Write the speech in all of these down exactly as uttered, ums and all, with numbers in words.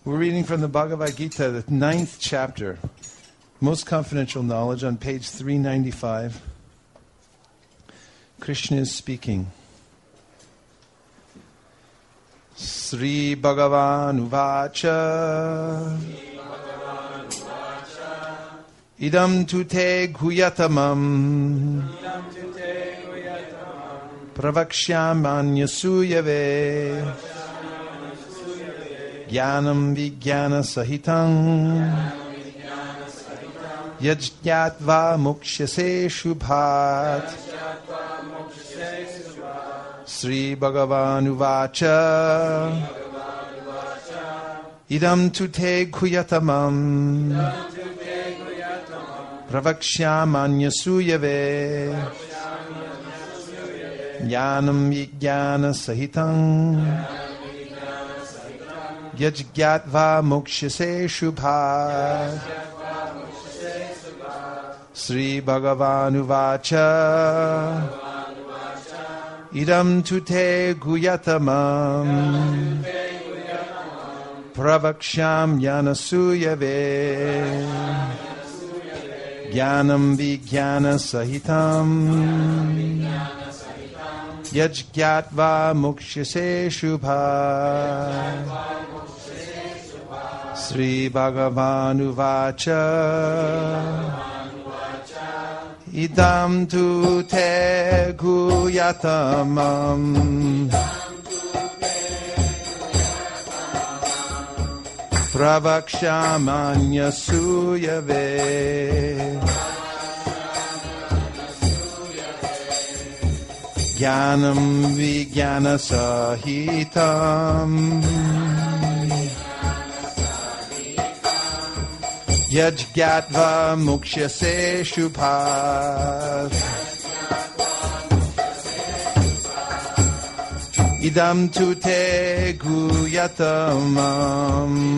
We're reading from the Bhagavad Gita, the ninth chapter, Most Confidential Knowledge, on page three ninety-five. Krishna is speaking. Sri Bhagavan Uvacha Idam tute guyatamam Pravakshyamanyasuyave Jnanam Vijnana Sahitam Yajñatva Mukshase Shubhat. Sri Bhagavan Uvacha Idam tute guyatamam Pravakshyamanyasuyave Jnanam Vijnana Sahitam Yajñatva Mukshase Shubhat. Sri Bhagavan Uvacha Idam tute guyatamam Pravaksham yanasuyave Jnanam Vijnana Sahitam Yajñatva Mukshase Shubhat. Sri Bhagavan Uvacha Idam tute guyatamam Pravakshamanyasuyave Jnanam Vijnana Sahitam Yajñatva Mukshase Shubhat. Idam tute guyatamam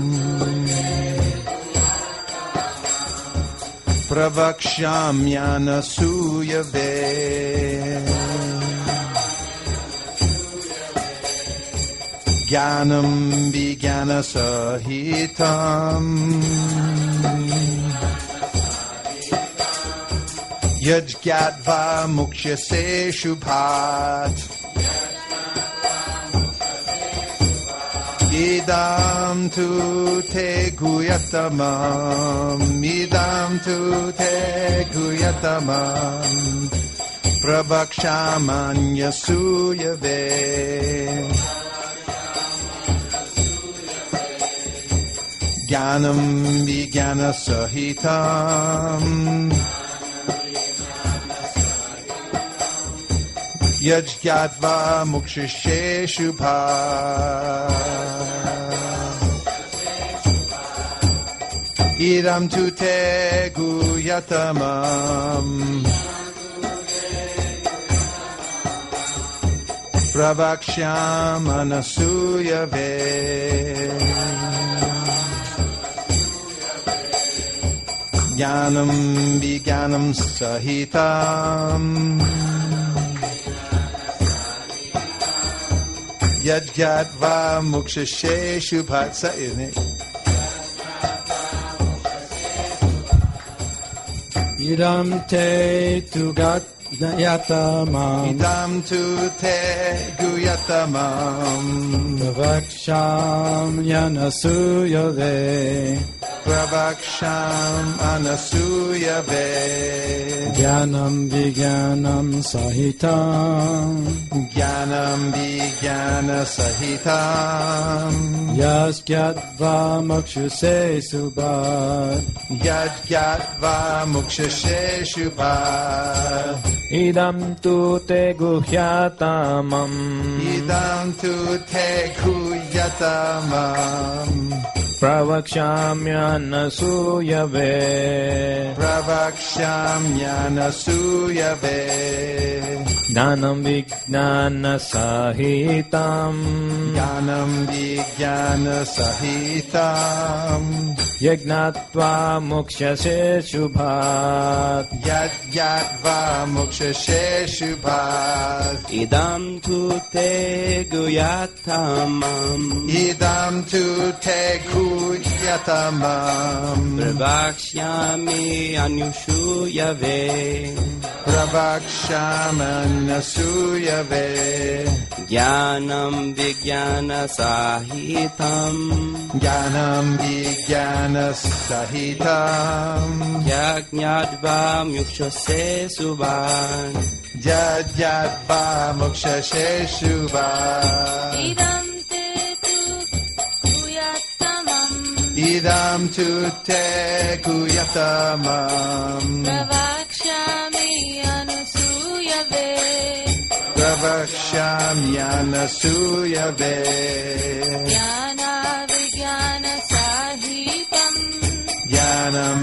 Pravakshamyana suyave Jnanam Vijnana Sahitam Yajñatva Mukshase Shubhat. Idam tute guyatamam Idam tute guyatamam Pravakshamanyasuyave Jnanam Vijnana Sahitam Yajñatva Mukshase Shubhat. Idam tute guyatamam Pravakshamanasuyave Jnanam Vijnanam Sahitam Yajñatva Mukshase Shubhat. Idam te tugat guyatamam Idam tute guyatamam Pravaksham yanasuyave Pravaksham anasuyave Jnanam Vijnanam Sahitam Jnanam Vijnana Sahitam Yajñatva Mukshase Shubhat. Yajñatva Mukshase Shubhat. Idam tute guyatamam Idam tute guyatamam Pravakshamyana suyave Pravakshamyana suyave Jnanam Vijnana Sahitam Jnanam Vijnana Sahitam यज्ञात्वा मोक्ष्यसे शुभात् यज्ञात्वा मोक्ष्यसे शुभात् इदं तु ते गुह्यतमम् इदं तु ते गुह्यतमम् प्रवक्ष्यामि अनुसूयवे प्रवक्ष्याम्यनसूयवे ज्ञानं विज्ञानसहितम् ज्ञानं विज्ञानसहितम् यज्ञात्वा मोक्ष्यसे शुभात् यज्ञात्वा मोक्ष्यसे शुभात् इदं ते तु गुह्यतमम् इदं तु ते गुह्यतमम् प्रवक्ष्यामि अनुसूयवे प्रवक्ष्याम्यनसूयवे ज्ञानविज्ञानसहितम् ज्ञानं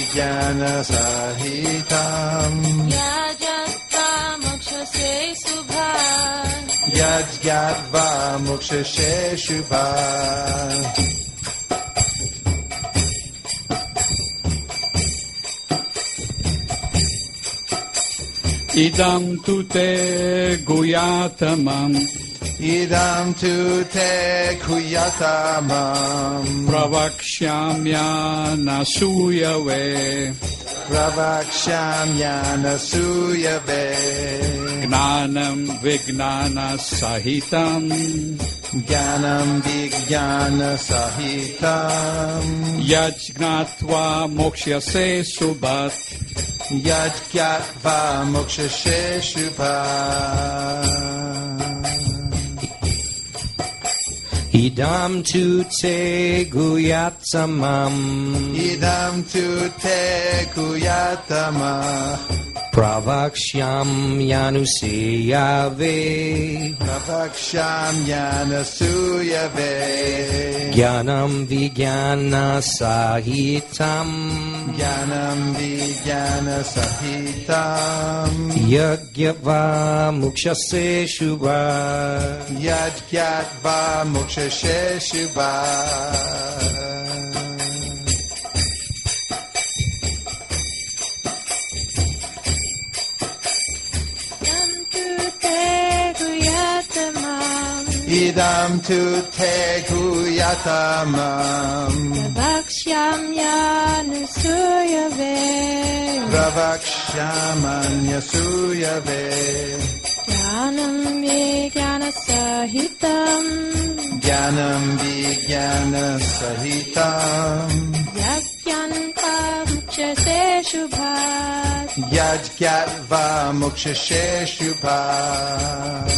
विज्ञानसहितम् यज्ञात्वा मोक्ष्यसे शुभात् यज्ञात्वा मोक्ष्यसे शुभात् idam tu te guhyatamam idam tu te guhyatamam pravakshamyanasuyave pravakshamyanasuyave gnanam vijnana sahitam ज्ञानं विज्ञानसहितं यज्ञात्वा मोक्ष्यसे शुभात् यज्ञात्वा मोक्ष्यसे शुभात् इदं तु ते गुह्यतमम् इदं तु ते गुह्यतमम् प्रवक्ष्याम्यनुसूयवे प्रवक्ष्याम्यनसूयवे ज्ञानं विज्ञानसहितम् ज्ञानं विज्ञानसहितम् यज्ञात्वा मोक्ष्यसे शुभात् यज्ञात्वा मोक्ष्यसे शुभात् idam tu te guhyatamam प्रवक्ष्याम्यनुसूयवे pravakshamanyasuyave ज्ञानं विज्ञानसहितम् ज्ञानं विज्ञानसहितम् यज्ञात्वा मोक्ष्यसे शुभात् यज्ञात्वा मोक्ष्यसे शुभात्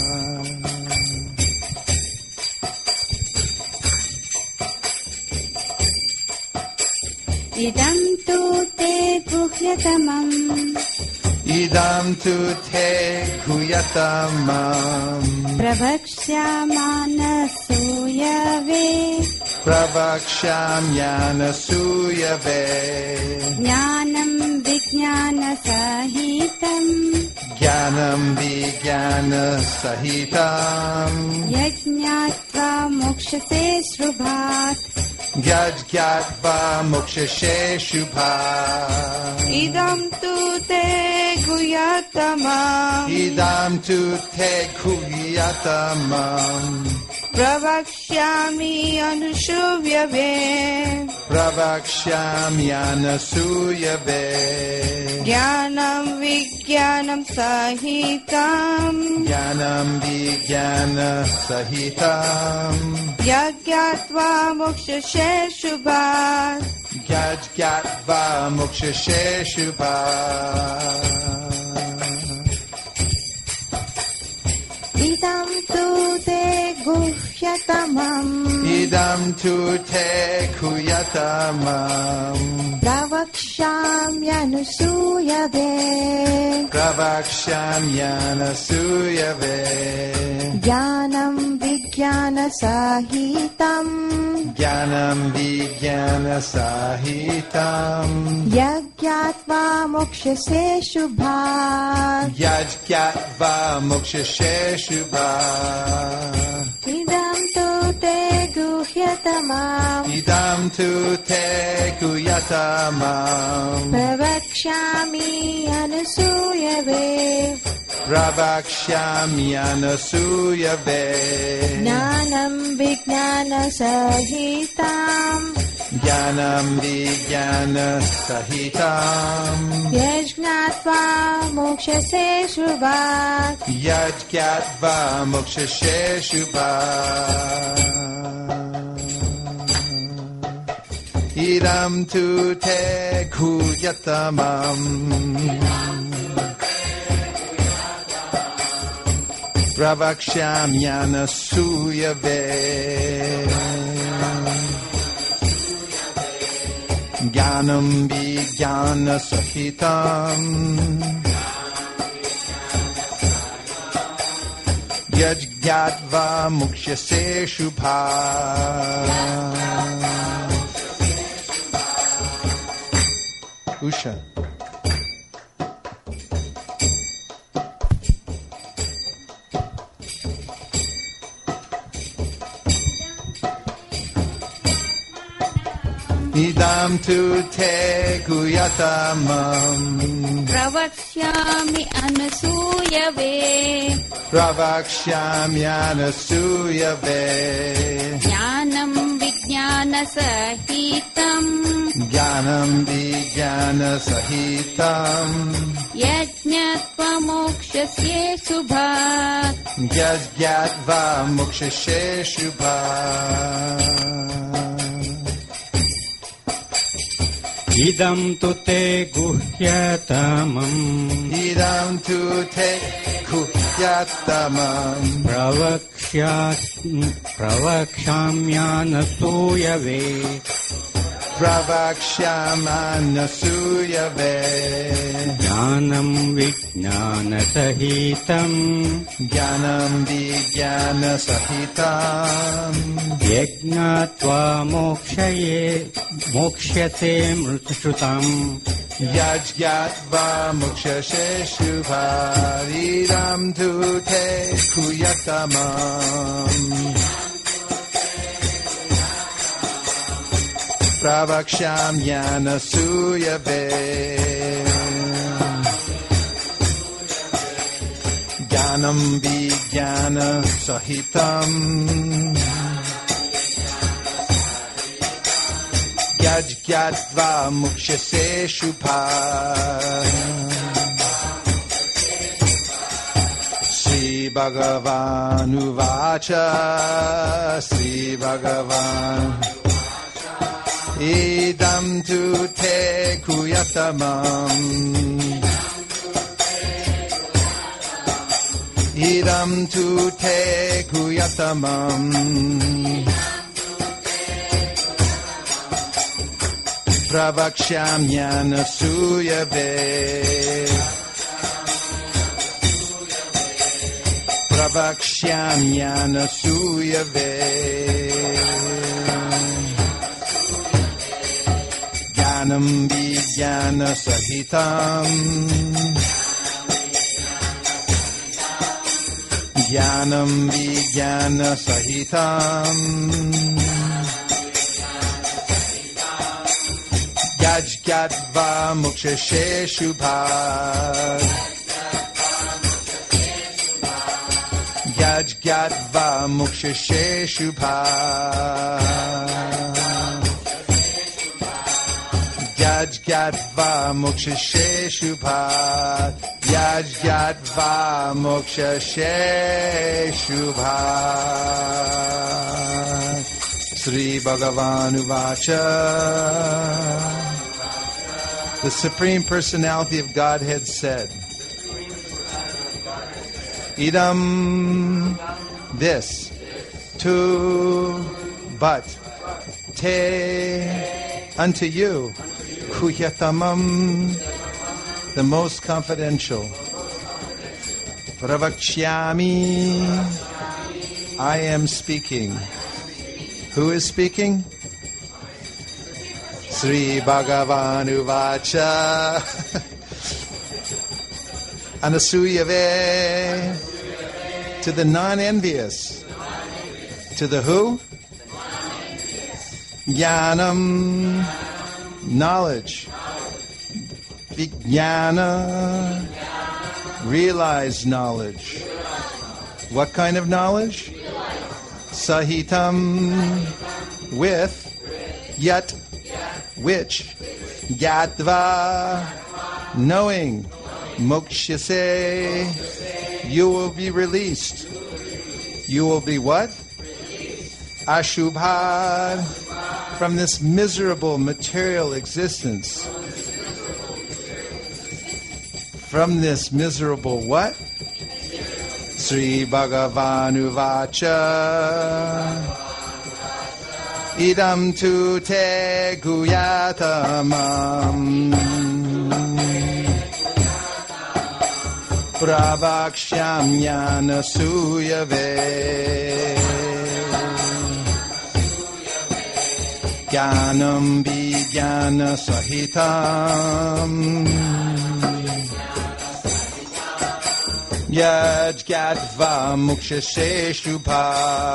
इदं तु ते गुह्यतमम् idam tu te guhyatamam प्रवक्ष्याम्यनसूयवे pravakshamyanasuyave ज्ञानं विज्ञानसहितम् ज्ञानं विज्ञानसहितम् यज्ञात्वा मोक्ष्यसे शुभात् यज्ञात्वा मोक्ष्यसे शुभात् इदं तु ते गुह्यतमम् idam tu te guhyatamam प्रवक्ष्यामि अनुसूयवे pravakshamyanasuyave ज्ञानं विज्ञानं सहितम् ज्ञानं विज्ञानसहितम् यज्ञात्वा मोक्ष्यसे शुभात् यज्ञात्वा मोक्ष्यसे शुभात् इदं तु ते गुह्यतमम् idam tu te guhyatamam प्रवक्ष्याम्यनुसूयवे pravakshamyanasuyave ज्ञानं विज्ञानसहितम् ज्ञानं विज्ञानसहितम् यज्ञात्वा मोक्ष्यसे शुभात् यज्ञात्वा मोक्ष्यसे शुभात् इदं तु ते गुह्यतमम् गुह्यतमम् idam tu te guhyatamam प्रवक्ष्यामि अनुसूयवे Pravakshyami anasuyave ज्ञानं विज्ञानसहितं Jnanam vijnana sahitam यज्ञात्वा मोक्षसे शुभात् Yajgyatva mokshashe shubhat Idam tu te guhyatamam Pravakshyamyana suyave Jnanam vijnana sahitam Yajgyatva mukhyase shubhat Usha. Idam tu te guhyatamam प्रवक्ष्यामि अनसूयवे Pravakshyami anasuyave ज्ञानं विज्ञानसहितम् Jnanam vijnana sahitam यज्ञत्वमोक्षस्य शुभात् Yajgyatva mukshashe shubhat idam tu te guhyatamam Idam tu te guhyatamam pravakshyas pravakshamyanasuyave Pravakshamanasuyave jnanam vijnanasahitam Jnanam vijnana sahitam yajnatva mokshaye mokshyate mrutshrutam Yajgyatva mukshashe shubhat Idam tu te guhyatamam Pravakshamyana suyave Jnanam vijnana sahitam Yajgyatva mukshase shubhat Sri Bhagavan uvacha Sri Bhagavan Idam tu te guhyatamam Idam tu te guhyatamam Pravakshamyana suyave Pravakshamyana suyave Jnanam vijnana sahitam Jnanam vijnana sahitam Yajgyatva mukshashe shubhat Yajgyatva mukshashe shubhat Yajgyatva mukshashe shubhat Yajgyatva mukshashe shubhat Sri Bhagavan uvacha The Supreme Personality of Godhead said, Idam, this, tu, but, te, unto you, guhyatamam, the most confidential, pravaksyami, I am speaking. Who is speaking? Sri Bhagavan uvacha Anasuyave to the non-envious. To the who? Jnanam, knowledge. Vijnana, realized knowledge. What kind of knowledge? Sahitam, with, yat, which, gyatva, knowing, mokshase, you will be released. You will be what? Ashubha, from this miserable material existence. From this miserable what? Sri Bhagavanu Vacha Idam tu te guyatamam Pravakshyam yana suyave Jnanam vijnana sahitam Yajgatva mukshase shubha.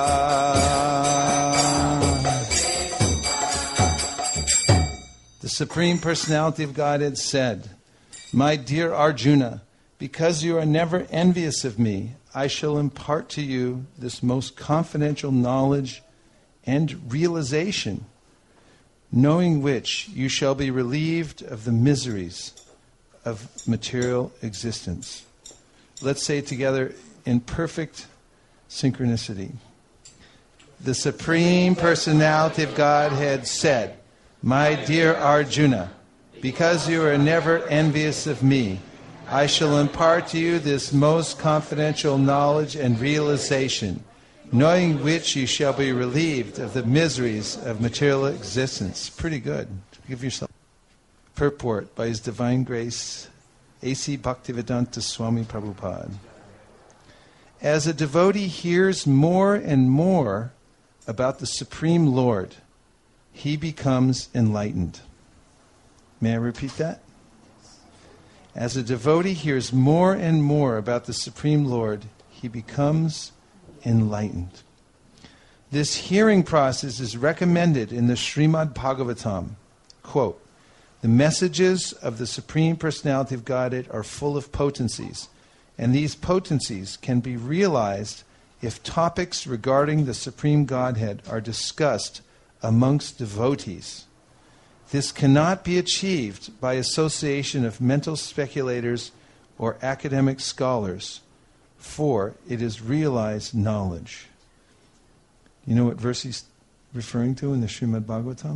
The Supreme Personality of Godhead said, "My dear Arjuna, because you are never envious of me, I shall impart to you this most confidential knowledge and realization, knowing which you shall be relieved of the miseries of material existence." Let's say it together in perfect synchronicity. The Supreme Personality of Godhead said, "My dear Arjuna, because you are never envious of me, I shall impart to you this most confidential knowledge and realization, knowing which you shall be relieved of the miseries of material existence." Pretty good. Give yourself purport by His Divine Grace, A C Bhaktivedanta Swami Prabhupada. As a devotee hears more and more about the Supreme Lord, he becomes enlightened. May I repeat that? As a devotee hears more and more about the Supreme Lord, he becomes enlightened. This hearing process is recommended in the Srimad Bhagavatam. Quote, "The messages of the Supreme Personality of Godhead are full of potencies, and these potencies can be realized if topics regarding the Supreme Godhead are discussed amongst devotees. This cannot be achieved by association of mental speculators or academic scholars, for it is realized knowledge." You know what verse he's referring to in the Srimad Bhagavatam?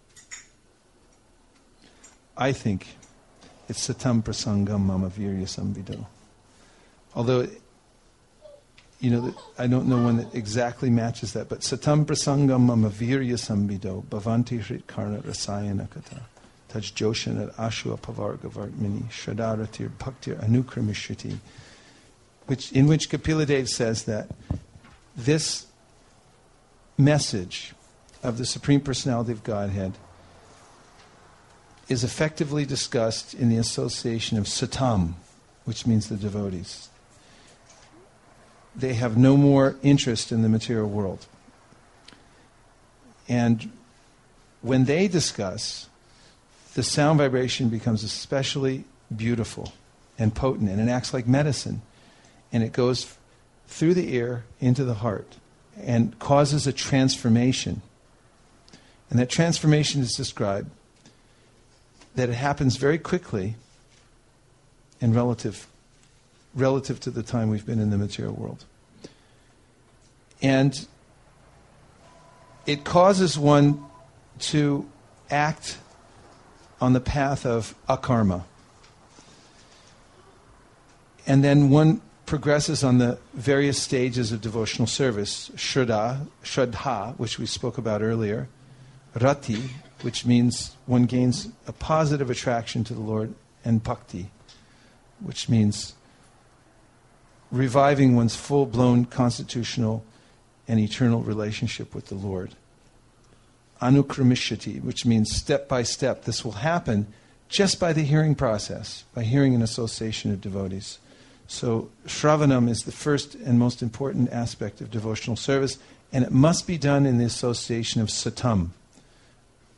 I think it's Satam Prasangam Mama Virya Samvido. Although, you know, I don't know one that exactly matches that, but Satam Prasangam Mama Virya Samvido Bhavanti Hrit Karna Rasayana Kata Taj Joshanat Ashua Pavarga Vartmini Shradaratir Bhaktir Anukramishiti, which in which Kapila Dev says that this message of the Supreme Personality of Godhead is effectively discussed in the association of Satam, which means the devotees. They have no more interest in the material world. And when they discuss, the sound vibration becomes especially beautiful and potent, and it acts like medicine. And it goes through the ear into the heart and causes a transformation. And that transformation is described that it happens very quickly and relative relative to the time we've been in the material world. And it causes one to act on the path of akarma. And then one progresses on the various stages of devotional service. Shraddha, Shraddha, which we spoke about earlier. Rati, which means one gains a positive attraction to the Lord. And Bhakti, which means reviving one's full-blown constitutional and eternal relationship with the Lord. Anukramishati, which means step by step. This will happen just by the hearing process, by hearing an association of devotees. So Shravanam is the first and most important aspect of devotional service, and it must be done in the association of Satam.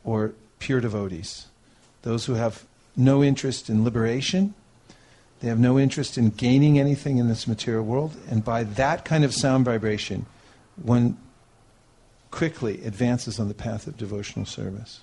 or pure devotees. Those who have no interest in liberation, they have no interest in gaining anything in this material world, and by that kind of sound vibration, one quickly advances on the path of devotional service.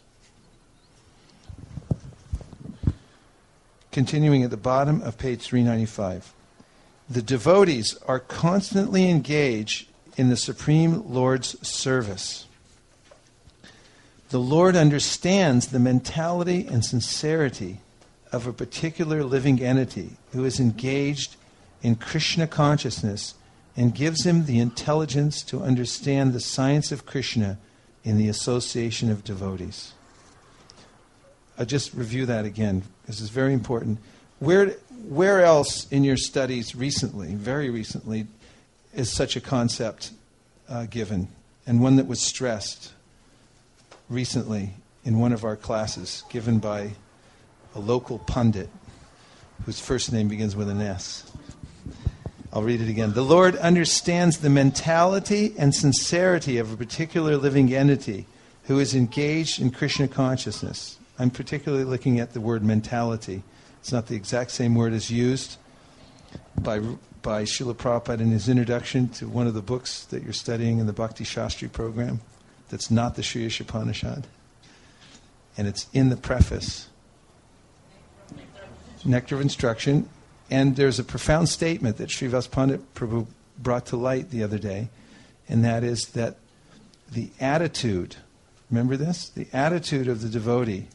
Continuing at the bottom of page three ninety-five. The devotees are constantly engaged in the Supreme Lord's service. The Lord understands the mentality and sincerity of a particular living entity who is engaged in Krishna consciousness and gives him the intelligence to understand the science of Krishna in the association of devotees. I'll just review that again. This is very important. Where, where else in your studies recently, very recently, is such a concept uh, given, and one that was stressed recently in one of our classes, given by a local pundit whose first name begins with an S. I'll read it again. The Lord understands the mentality and sincerity of a particular living entity who is engaged in Krishna consciousness. I'm particularly looking at the word mentality. It's not the exact same word as used by by Srila Prabhupada in his introduction to one of the books that you're studying in the Bhakti Shastri program. That's not the Sri Ishopanishad. And it's in the preface. Nectar of Instruction. And there's a profound statement that Srivas Pandit Prabhu brought to light the other day, and that is that the attitude, remember this? The attitude of the devotee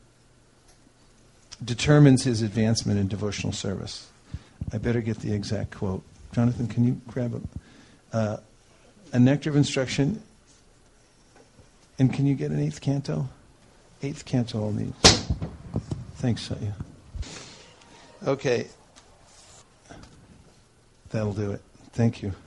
determines his advancement in devotional service. I better get the exact quote. Jonathan, can you grab a, uh, a Nectar of Instruction? And can you get an eighth canto? Eighth canto I'll need. Thanks, Satya. Okay. That'll do it. Thank you.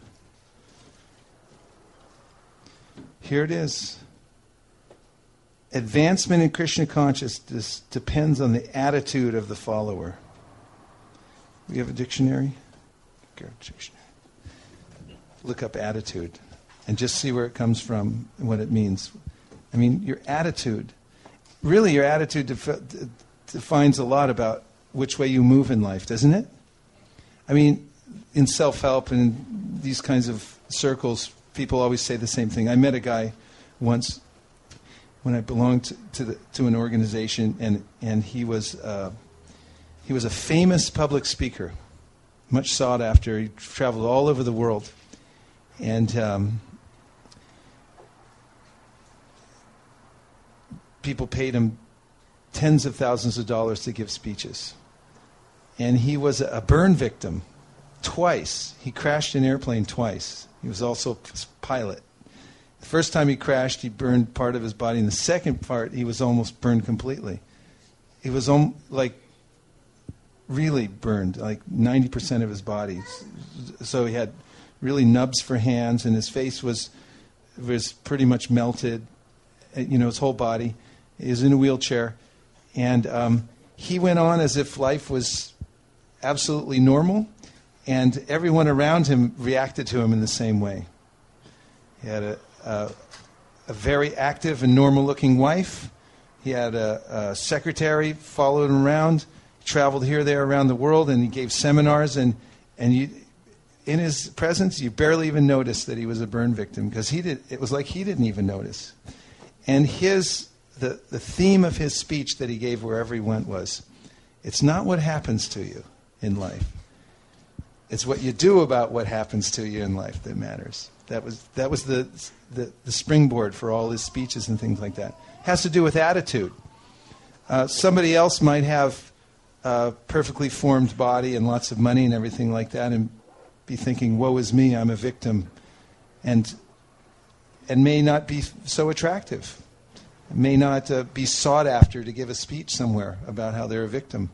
Here it is. Advancement in Krishna consciousness depends on the attitude of the follower. We have a dictionary? Dictionary. Look up attitude and just see where it comes from and what it means. I mean, your attitude, really your attitude def- defines a lot about which way you move in life, doesn't it? I mean, in self-help and in these kinds of circles, people always say the same thing. I met a guy once when I belonged to, to, the, to an organization, and, and he was uh, he was a famous public speaker, much sought after. He traveled all over the world, and um, people paid him tens of thousands of dollars to give speeches. And he was a burn victim twice. He crashed an airplane twice. He was also a pilot. The first time he crashed, he burned part of his body. And the second part, he was almost burned completely. He was om- like really burned, like ninety percent of his body. So he had really nubs for hands, and his face was was pretty much melted. You know, his whole body. He was in a wheelchair. And um, he went on as if life was absolutely normal, and everyone around him reacted to him in the same way. He had a, a, a very active and normal-looking wife. He had a, a secretary followed him around. He traveled here, there, around the world, and he gave seminars. And and you, in his presence, you barely even noticed that he was a burn victim, because he did. It was like he didn't even notice. And his the the theme of his speech that he gave wherever he went was, "It's not what happens to you in life. It's what you do about what happens to you in life that matters." That was that was the the, the springboard for all his speeches and things like that. It has to do with attitude. Uh, somebody else might have a perfectly formed body and lots of money and everything like that, and be thinking, "Woe is me, I'm a victim," and and may not be so attractive. May not uh, be sought after to give a speech somewhere about how they're a victim.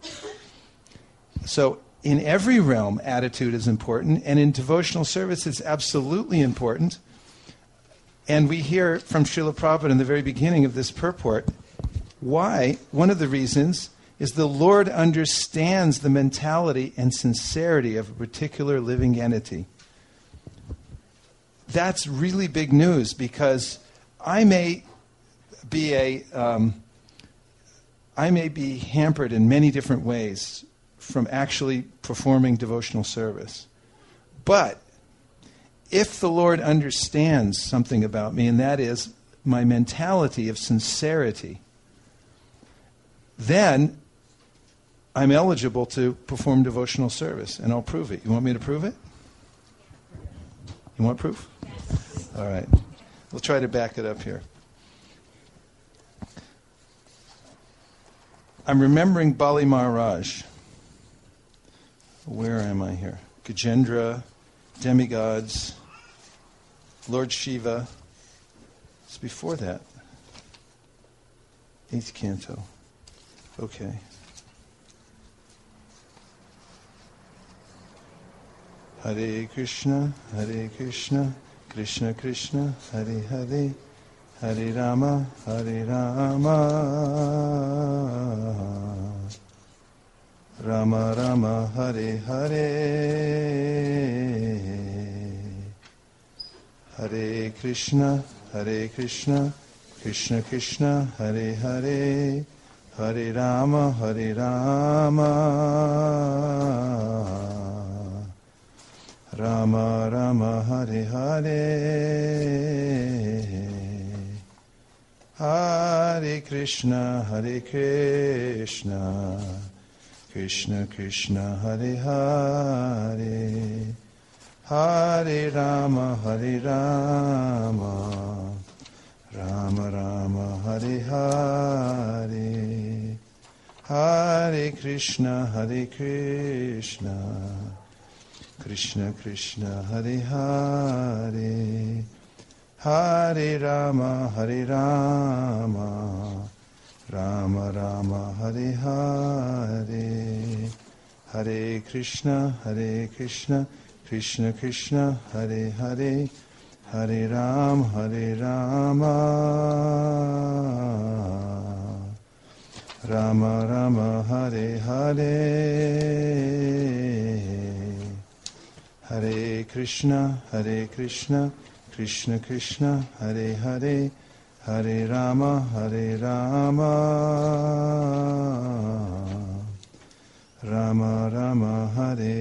So in every realm, attitude is important, and in devotional service, it's absolutely important. And we hear from Srila Prabhupada in the very beginning of this purport why. One of the reasons is the Lord understands the mentality and sincerity of a particular living entity. That's really big news, because I may be a, um, I may be hampered in many different ways from actually performing devotional service. But if the Lord understands something about me, and that is my mentality of sincerity, then I'm eligible to perform devotional service, and I'll prove it. You want me to prove it? You want proof? Yes. All right. We'll try to back it up here. I'm remembering Bali Maharaj. Where am I here? Gajendra, demigods, Lord Shiva. It's before that. Eighth canto. Okay. Hare Krishna, Hare Krishna, Krishna Krishna, Hare Hare, Hare Rama, Hare Rama, Rama Rama, Hare Hare, Hare Krishna, Hare Krishna, Krishna Krishna, Hare Hare, Hare Rama, Hare Rama, Rama Rama, Hare Hare, Hare Krishna, Hare Krishna, Krishna Krishna, Hare Hare, Hare Rama, Hare Rama, Rama Rama, Hare Hare, Hare Krishna, Hare Krishna, Krishna Krishna, Hare Hare, Hare Rama, Hare Rama, Rama Rama, Hare Hare, Hare Krishna, Hare Krishna, Krishna Krishna, Hare Hare, Hare Ram, Hare Rama, Rama Rama, Hare Hare, Hare Krishna, Hare Krishna, Krishna Krishna, Hare Hare, Hare Rama, Hare Rama, Rama Rama, Hare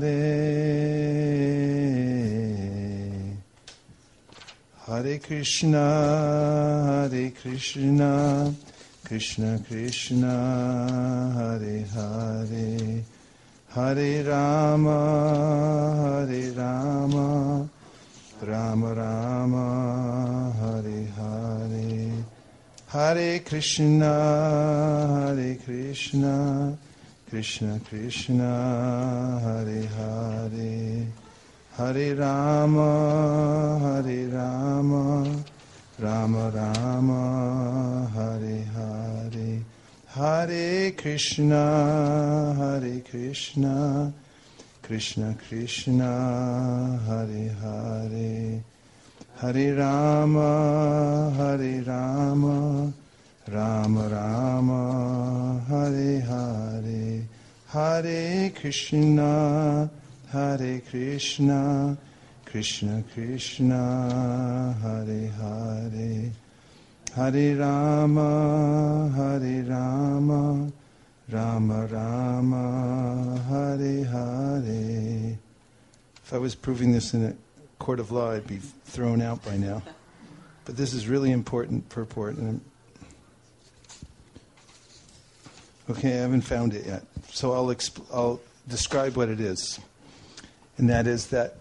Hare, Hare Krishna, Hare Krishna, Krishna Krishna, Hare Hare, Hare Rama, Hare Rama, Rama Rama, Hare Hare, Hare Krishna, Hare Krishna, Krishna Krishna, Hare Hare, Hare Rama, Hare Rama, Rama Rama, Hare Hare, Hare Krishna, Hare Krishna, Krishna Krishna, Hare Hare, Hare Rama, Hare Rama, Rama Rama, Hare Hare, Hare Krishna, Hare Krishna, Krishna Krishna, Hare Hare, Hare Rama, Hare Rama, Rama Rama, Hare Hare. If I was proving this in a court of law, I'd be thrown out by now. But this is really important purport. And okay, I haven't found it yet. So I'll exp- I'll describe what it is. And that is that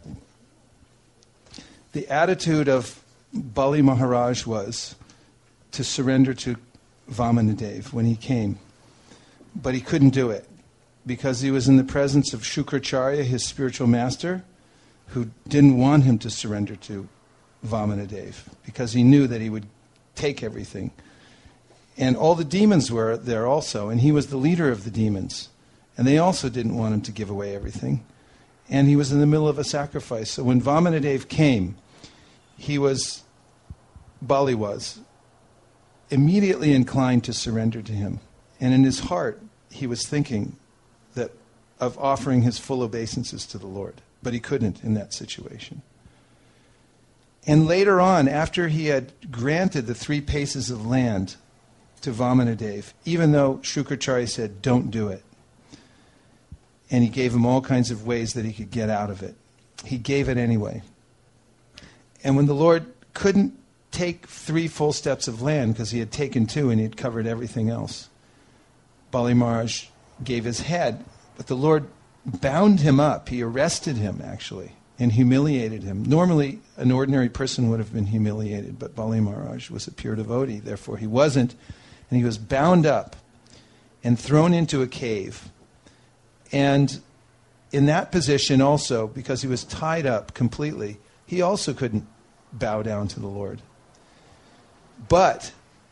the attitude of Bali Maharaj was to surrender to Vamanadev when he came. But he couldn't do it because he was in the presence of Shukracharya, his spiritual master, who didn't want him to surrender to Vamanadev because he knew that he would take everything. And all the demons were there also, and he was the leader of the demons. And they also didn't want him to give away everything. And he was in the middle of a sacrifice. So when Vamanadev came, he was, Bali was, immediately inclined to surrender to him. And in his heart, he was thinking that of offering his full obeisances to the Lord. But he couldn't in that situation. And later on, after he had granted the three paces of land to Vamanadev, even though Shukracharya said, don't do it, and he gave him all kinds of ways that he could get out of it, he gave it anyway. And when the Lord couldn't take three full steps of land because he had taken two and he had covered everything else, Bali Maharaj gave his head, but the Lord bound him up. He arrested him, actually, and humiliated him. Normally, an ordinary person would have been humiliated, but Bali Maharaj was a pure devotee, therefore he wasn't. And he was bound up and thrown into a cave. And in that position also, because he was tied up completely, he also couldn't bow down to the Lord. But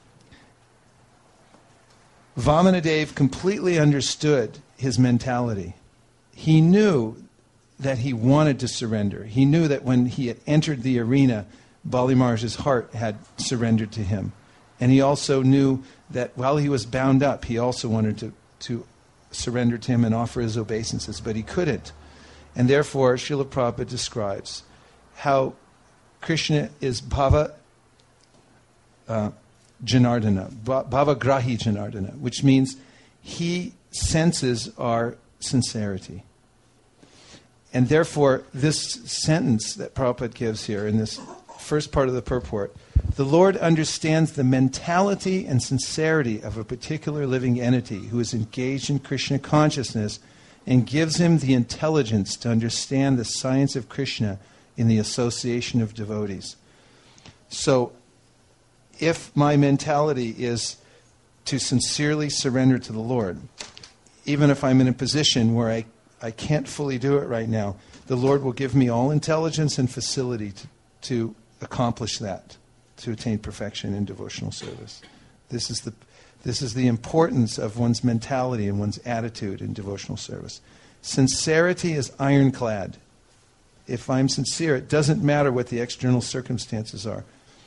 Vamanadev completely understood his mentality. He knew that he wanted to surrender. He knew that when he had entered the arena, Bali Maharaj's heart had surrendered to him. And he also knew that while he was bound up, he also wanted to, to surrender to him and offer his obeisances, but he couldn't. And therefore, Srila Prabhupada describes how Krishna is Bhava uh, Janardana, Bhava Grahi Janardana, which means he senses our sincerity. And therefore, this sentence that Prabhupada gives here in this first part of the purport, the Lord understands the mentality and sincerity of a particular living entity who is engaged in Krishna consciousness and gives him the intelligence to understand the science of Krishna in the association of devotees. So, if my mentality is to sincerely surrender to the Lord, even if I'm in a position where I, I can't fully do it right now, the Lord will give me all intelligence and facility to, to accomplish that, to attain perfection in devotional service. This is the this is the importance of one's mentality and one's attitude in devotional service. Sincerity is ironclad. If I'm sincere, it doesn't matter what the external circumstances are.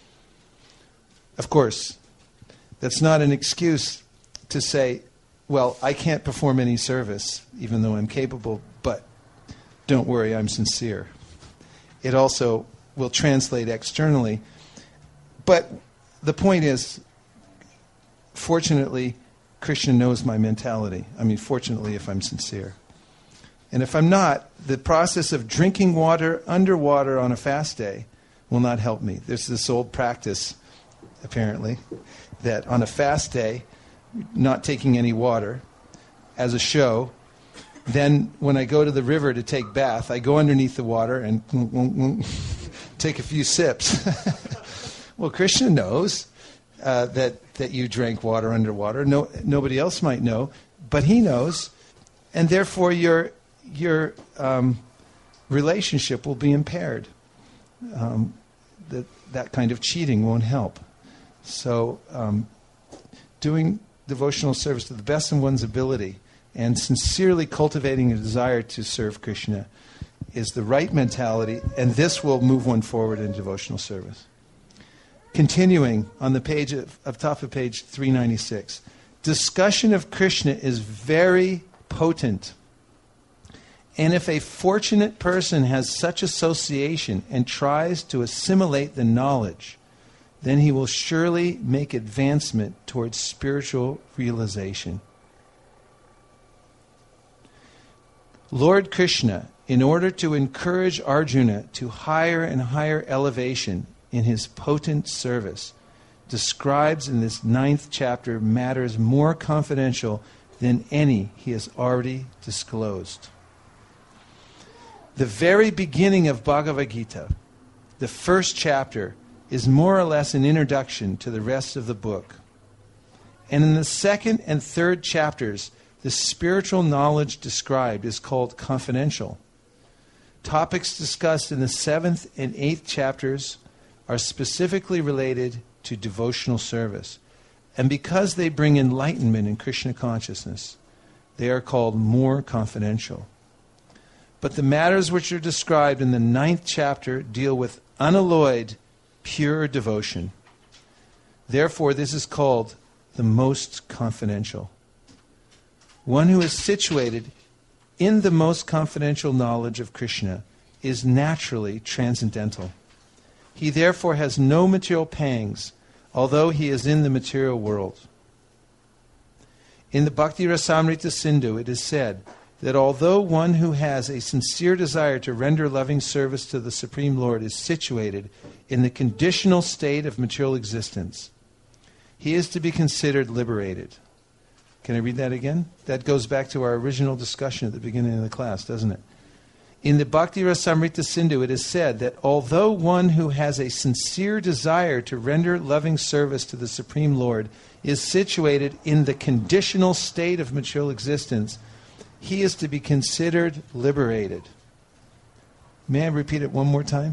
Of course, that's not an excuse to say, well, I can't perform any service, even though I'm capable, but don't worry, I'm sincere. It also will translate externally. But the point is, fortunately, Krishna knows my mentality. I mean, fortunately, if I'm sincere. And if I'm not, the process of drinking water underwater on a fast day will not help me. There's this old practice, apparently, that on a fast day, not taking any water as a show, then when I go to the river to take bath, I go underneath the water and take a few sips. Well, Krishna knows uh, that, that you drank water underwater. No, nobody else might know, but he knows, and therefore your your um, relationship will be impaired. Um, that that kind of cheating won't help. So, um, doing devotional service to the best of one's ability and sincerely cultivating a desire to serve Krishna is the right mentality, and this will move one forward in devotional service. Continuing on the page of, of top of page three ninety-six, discussion of Krishna is very potent. And if a fortunate person has such association and tries to assimilate the knowledge, then he will surely make advancement towards spiritual realization. Lord Krishna, in order to encourage Arjuna to higher and higher elevation in his potent service, describes in this ninth chapter matters more confidential than any he has already disclosed. The very beginning of Bhagavad Gita, the first chapter, is more or less an introduction to the rest of the book. And in the second and third chapters, the spiritual knowledge described is called confidential. Topics discussed in the seventh and eighth chapters are specifically related to devotional service. And because they bring enlightenment in Krishna consciousness, they are called more confidential. But the matters which are described in the ninth chapter deal with unalloyed, pure devotion. Therefore, this is called the most confidential. One who is situated in the most confidential knowledge of Krishna is naturally transcendental. He therefore has no material pangs, although he is in the material world. In the Bhakti Rasamrita Sindhu, it is said that although one who has a sincere desire to render loving service to the Supreme Lord is situated in the conditional state of material existence, he is to be considered liberated. Can I read that again? That goes back to our original discussion at the beginning of the class, doesn't it? In the Bhakti Rasamrita Sindhu, it is said that although one who has a sincere desire to render loving service to the Supreme Lord is situated in the conditional state of material existence, he is to be considered liberated. May I repeat it one more time?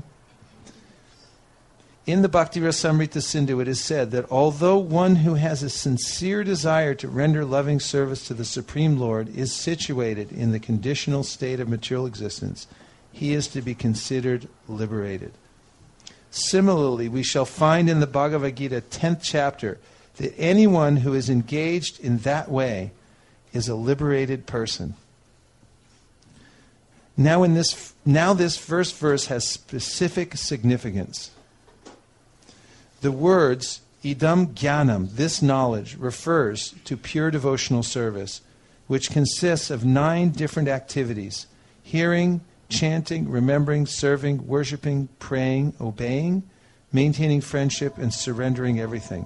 In the Bhakti Rasamrita Sindhu, it is said that although one who has a sincere desire to render loving service to the Supreme Lord is situated in the conditional state of material existence, he is to be considered liberated. Similarly, we shall find in the Bhagavad Gita, tenth chapter, that anyone who is engaged in that way is a liberated person. Now, in this, now this first verse has specific significance. The words, idam jnanam, this knowledge, refers to pure devotional service, which consists of nine different activities: hearing, chanting, remembering, serving, worshipping, praying, obeying, maintaining friendship, and surrendering everything.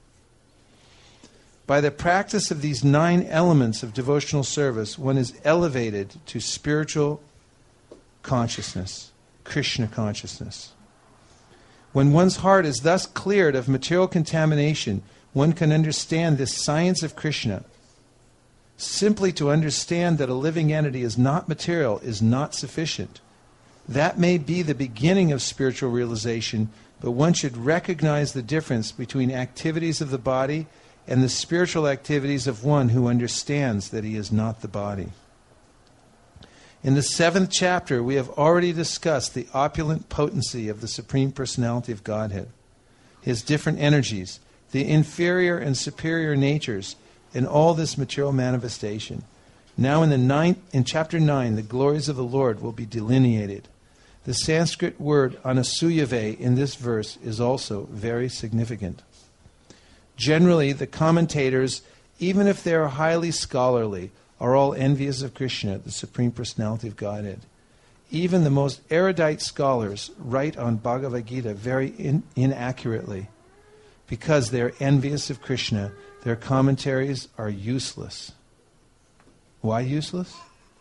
By the practice of these nine elements of devotional service, one is elevated to spiritual consciousness, Krishna consciousness. When one's heart is thus cleared of material contamination, one can understand this science of Krishna. Simply to understand that a living entity is not material is not sufficient. That may be the beginning of spiritual realization, but one should recognize the difference between activities of the body and the spiritual activities of one who understands that he is not the body. In the seventh chapter, we have already discussed the opulent potency of the Supreme Personality of Godhead, his different energies, the inferior and superior natures, and all this material manifestation. Now in the ninth, in chapter nine, the glories of the Lord will be delineated. The Sanskrit word anasuyave in this verse is also very significant. Generally, the commentators, even if they are highly scholarly, are all envious of Krishna, the Supreme Personality of Godhead. Even the most erudite scholars write on Bhagavad Gita very in- inaccurately. Because they are envious of Krishna, their commentaries are useless. Why useless?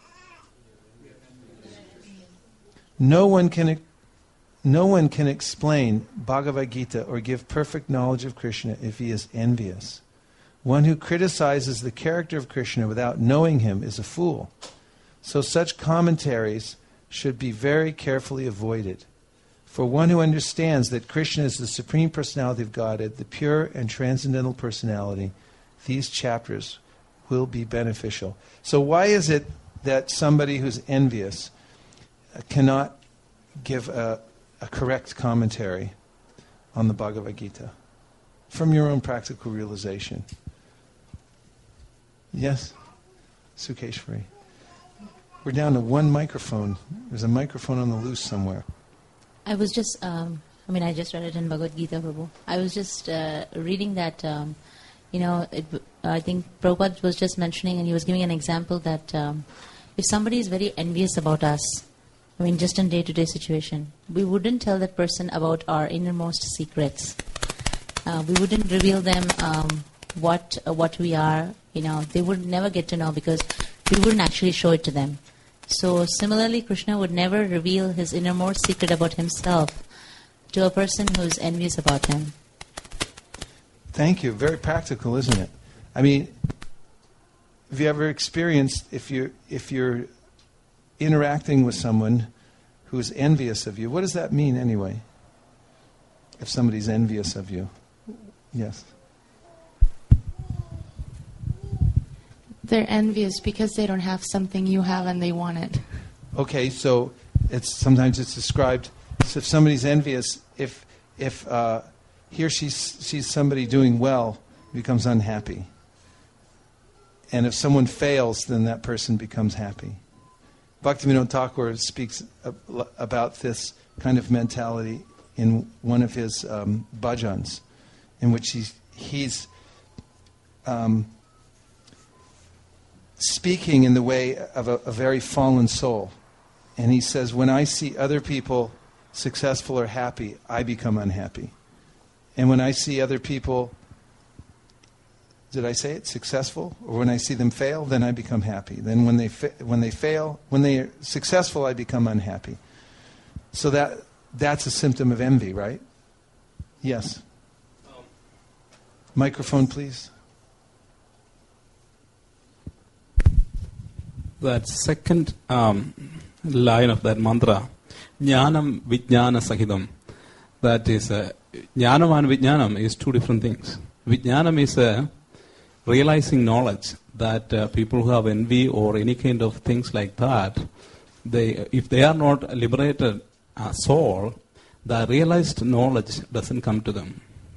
No one can, no one can explain Bhagavad Gita or give perfect knowledge of Krishna if he is envious. One who criticizes the character of Krishna without knowing him is a fool. So such commentaries should be very carefully avoided. For one who understands that Krishna is the Supreme Personality of Godhead, the pure and transcendental personality, these chapters will be beneficial. So why is it that somebody who's envious cannot give a, a correct commentary on the Bhagavad Gita from your own practical realization? Yes, Sukeshwari. We're down to one microphone. There's a microphone on the loose somewhere. I was just, um, I mean, I just read it in Bhagavad Gita, Prabhu. I was just uh, reading that, um, you know, it, I think Prabhupada was just mentioning, and he was giving an example that um, if somebody is very envious about us, I mean, just in day-to-day situation, we wouldn't tell that person about our innermost secrets. Uh, we wouldn't reveal them um, what uh, what we are. You know, they would never get to know because we wouldn't actually show it to them. So similarly, Krishna would never reveal his innermost secret about himself to a person who's envious about him. Thank you. Very practical, isn't it? I mean, have you ever experienced, if you're, if you're interacting with someone who's envious of you, what does that mean anyway? If somebody's envious of you? Yes. They're envious because they don't have something you have and they want it. Okay, so it's sometimes it's described. So if somebody's envious, if if uh, he or she sees somebody doing well, becomes unhappy. And if someone fails, then that person becomes happy. Bhaktivinoda Thakur speaks about this kind of mentality in one of his um, bhajans, in which he's, he's um, speaking in the way of a, a very fallen soul. And he says, when I see other people successful or happy, I become unhappy. And when I see other people, did I say it, successful? Or when I see them fail, then I become happy. Then when they fa- when they fail, when they are successful, I become unhappy. So that that's a symptom of envy, right? Yes. Microphone, please. That second um, line of that mantra, Jnanam Vijnana Sahidam, that is, uh, Jnanam and Vijnanam is two different things. Vijnanam is a realizing knowledge that uh, people who have envy or any kind of things like that, they, if they are not a liberated uh, soul, the realized knowledge doesn't come to them.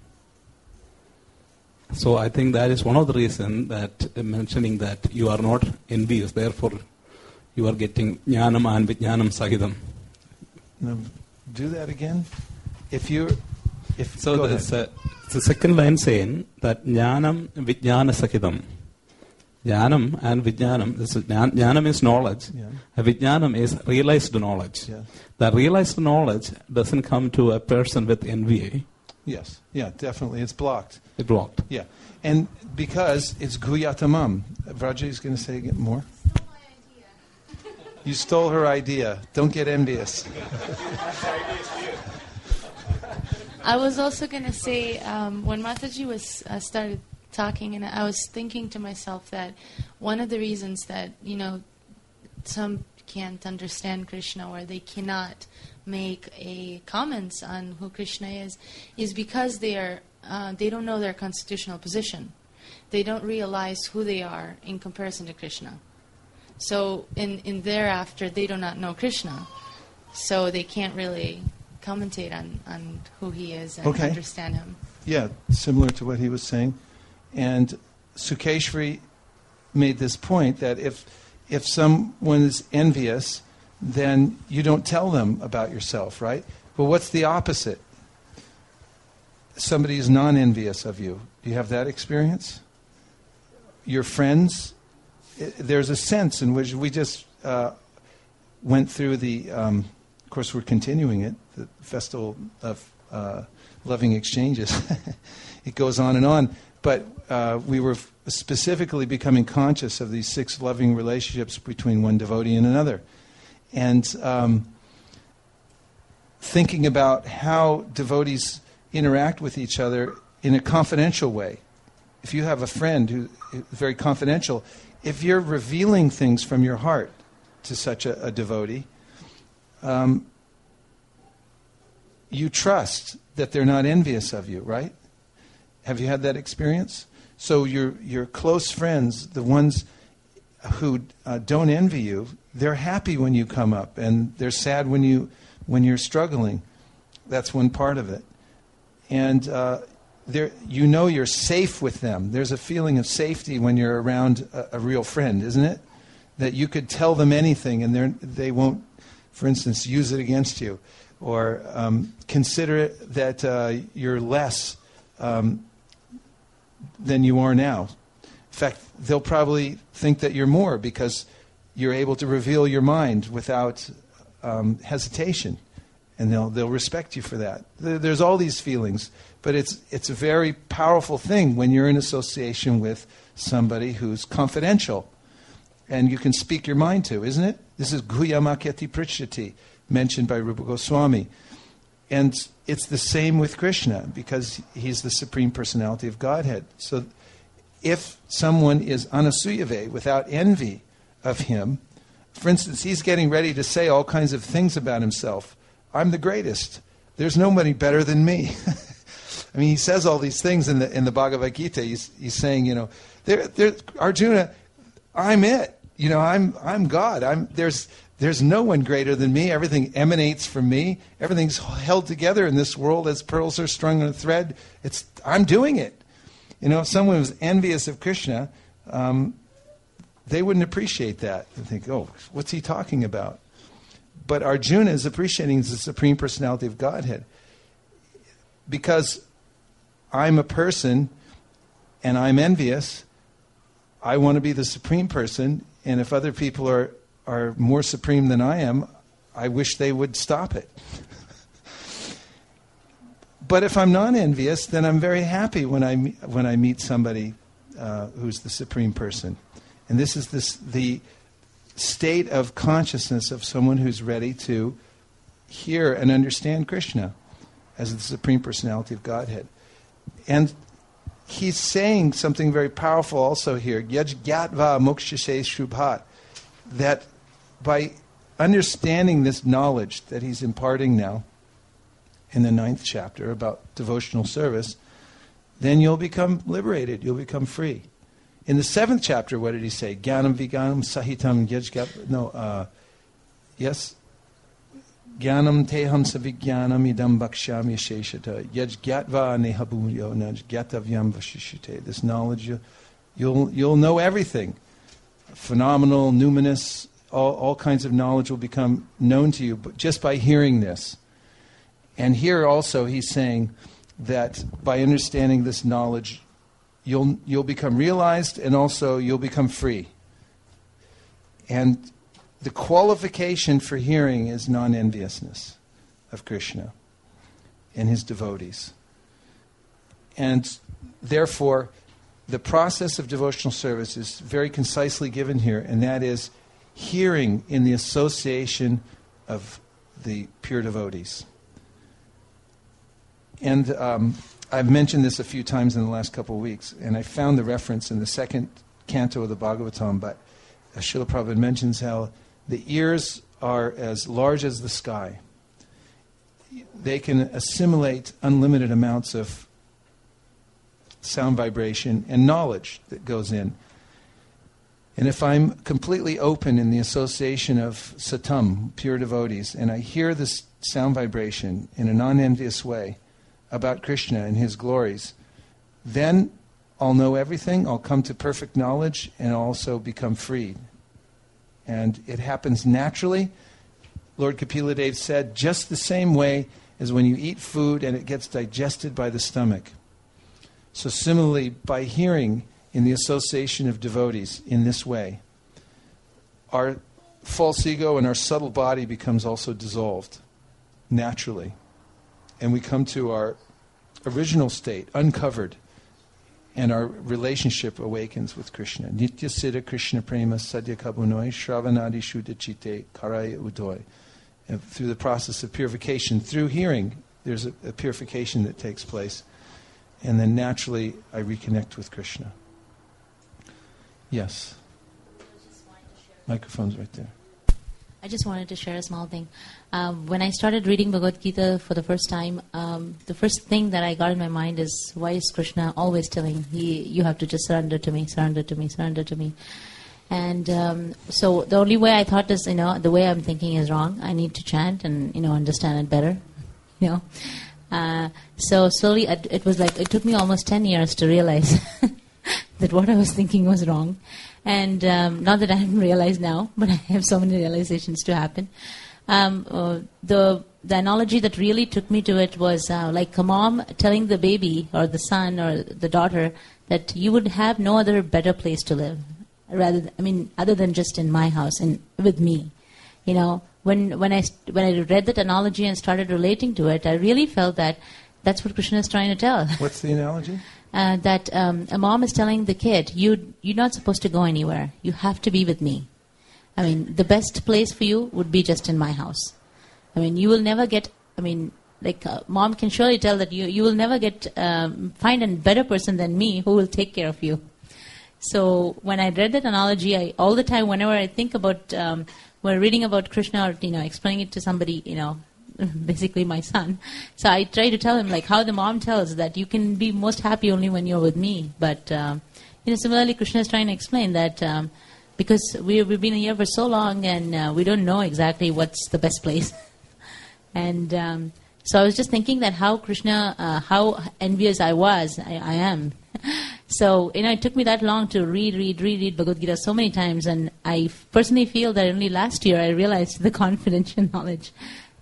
So I think that is one of the reasons that uh, mentioning that you are not envious, therefore you are getting jnanam and vijnanam sahidam. Now, do that again. If you, if so, go there's ahead. a, the second line saying that jnanam vijnana sahidam. Jnanam and vijnanam. This is jnanam is knowledge. Yeah. Vijnanam is realized knowledge. Yeah. That realized knowledge doesn't come to a person with envy. Yes, yeah, definitely. It's blocked. It blocked. Yeah. And because it's guyatamam. Vraja is going to say again more. You stole her idea. Don't get envious. I was also going to say, um, when Mataji was uh, started talking, and I was thinking to myself that one of the reasons that, you know, some can't understand Krishna or they cannot make a comments on who Krishna is, is because they are uh, they don't know their constitutional position. They don't realize who they are in comparison to Krishna. So in, in thereafter, they do not know Krishna. So they can't really commentate on, on who he is and Okay. understand him. Yeah, similar to what he was saying. And Sukeshri made this point that if if someone is envious, then you don't tell them about yourself, right? But what's the opposite? Somebody is non-envious of you. Do you have that experience? Your friends, I- there's a sense in which we just uh, went through the, um, of course we're continuing it, the Festival of uh, Loving Exchanges. It goes on and on. But uh, we were f- specifically becoming conscious of these six loving relationships between one devotee and another. And um, thinking about how devotees interact with each other in a confidential way. If you have a friend who is very confidential, if you're revealing things from your heart to such a, a devotee, um, you trust that they're not envious of you, right? Have you had that experience? So your your close friends, the ones who uh, don't envy you, they're happy when you come up, and they're sad when you when you're struggling. That's one part of it, and uh, there you know you're safe with them. There's a feeling of safety when you're around a, a real friend, isn't it? That you could tell them anything, and they they won't, for instance, use it against you, or um, consider it that uh, you're less um, than you are now. In fact, they'll probably think that you're more because you're able to reveal your mind without um, hesitation, and they'll they'll respect you for that. There, there's all these feelings, but it's it's a very powerful thing when you're in association with somebody who's confidential, and you can speak your mind to, isn't it? This is Guyamaketi Prichyati, mentioned by Rupa Goswami, and it's the same with Krishna because he's the Supreme Personality of Godhead. So if someone is anasuyave, without envy of him, for instance, he's getting ready to say all kinds of things about himself. I'm the greatest. There's nobody better than me. I mean, he says all these things in the in the Bhagavad Gita. He's he's saying, you know, there, there, Arjuna, I'm it. You know, I'm I'm God. I'm there's there's no one greater than me. Everything emanates from me. Everything's held together in this world as pearls are strung on a thread. It's I'm doing it. You know, if someone was envious of Krishna, um, they wouldn't appreciate that. They think, oh, what's he talking about? But Arjuna is appreciating the Supreme Personality of Godhead. because I'm a person and I'm envious, I want to be the supreme person, and if other people are, are more supreme than I am, I wish they would stop it. But if I'm not envious, then I'm very happy when I when I meet somebody uh, who's the supreme person. And this is this the state of consciousness of someone who's ready to hear and understand Krishna as the Supreme Personality of Godhead. And he's saying something very powerful also here, Yaj Gyatva Mokshase Shubhat, that by understanding this knowledge that he's imparting now in the ninth chapter about devotional service, then you'll become liberated, you'll become free. In the seventh chapter, what did he say? Gyanam Viganam Sahitam Yajgat. No, uh, yes. Gyanam Teham Savigyanam Idam Bhaksham Yasheshata Yajgatva Nehabunyo Najgatavyam Vashishite. This knowledge, you, you'll, you'll know everything. Phenomenal, numinous, all, all kinds of knowledge will become known to you but just by hearing this. And here also he's saying that by understanding this knowledge, you'll you'll become realized and also you'll become free. And the qualification for hearing is non-enviousness of Krishna and his devotees. And therefore, the process of devotional service is very concisely given here, and that is hearing in the association of the pure devotees. And um, I've mentioned this a few times in the last couple of weeks, and I found the reference in the second canto of the Bhagavatam, but uh, Srila Prabhupada mentions how the ears are as large as the sky. They can assimilate unlimited amounts of sound vibration and knowledge that goes in. And if I'm completely open in the association of satam, pure devotees, and I hear this sound vibration in a non-envious way about Krishna and his glories, then I'll know everything, I'll come to perfect knowledge, and I'll also become freed. And it happens naturally. Lord Kapila Dev said, just the same way as when you eat food and it gets digested by the stomach. So similarly, by hearing in the association of devotees in this way, our false ego and our subtle body becomes also dissolved naturally. And we come to our original state, uncovered, and our relationship awakens with Krishna. Nitya Siddha Krishna Prema Sadhya Kabunoi Shravanadi Shuddha Chitte Karaya Udoy. And through the process of purification, through hearing, there's a, a purification that takes place. And then naturally, I reconnect with Krishna. Yes. Microphone's right there. I just wanted to share a small thing. Um, when I started reading Bhagavad Gita for the first time, um, the first thing that I got in my mind is, why is Krishna always telling, he, you have to just surrender to me, surrender to me, surrender to me. And um, so the only way I thought is, you know, the way I'm thinking is wrong. I need to chant and, you know, understand it better. You know. Uh, so slowly, it, it was like, it took me almost ten years to realize that what I was thinking was wrong. And um, not that I haven't realized now, but I have so many realizations to happen. Um, uh, the the analogy that really took me to it was uh, like a mom telling the baby or the son or the daughter that you would have no other better place to live, rather than, I mean, other than just in my house and with me. You know, when when I when I read that analogy and started relating to it, I really felt that that's what Krishna is trying to tell. What's the analogy? Uh, that um, a mom is telling the kid, you, you're not supposed to go anywhere. You have to be with me. I mean, the best place for you would be just in my house. I mean, you will never get, I mean, like uh, mom can surely tell that you, you will never get, um, find a better person than me who will take care of you. So when I read that analogy, I, all the time, whenever I think about, um, when reading about Krishna or, you know, explaining it to somebody, you know, basically my son. So I try to tell him like how the mom tells that you can be most happy only when you're with me. But, um, you know, similarly, Krishna is trying to explain that um, because we, we've been here for so long and uh, we don't know exactly what's the best place. and um, so I was just thinking that how Krishna, uh, how envious I was, I, I am. So, you know, it took me that long to read, read, read, read Bhagavad Gita so many times. And I personally feel that only last year I realized the confidential knowledge